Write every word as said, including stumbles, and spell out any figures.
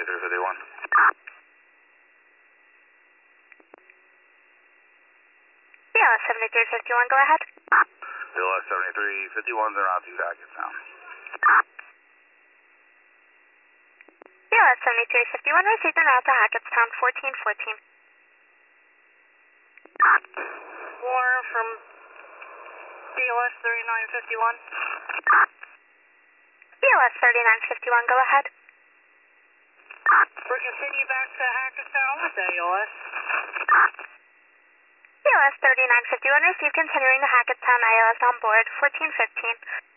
seventy-three fifty-one. B L S seventy-three fifty-one, go ahead. B L S seventy-three fifty-one's are on two packets now. B L S seventy-three fifty-one received and out to Hackettstown fourteen fourteen. Warner from B L S thirty-nine fifty-one. B L S thirty-nine fifty-one, go ahead. We're continuing back to Hackettstown with A L S. B L S thirty-nine fifty-one received, continuing to Hackettstown, A L S on board fourteen fifteen.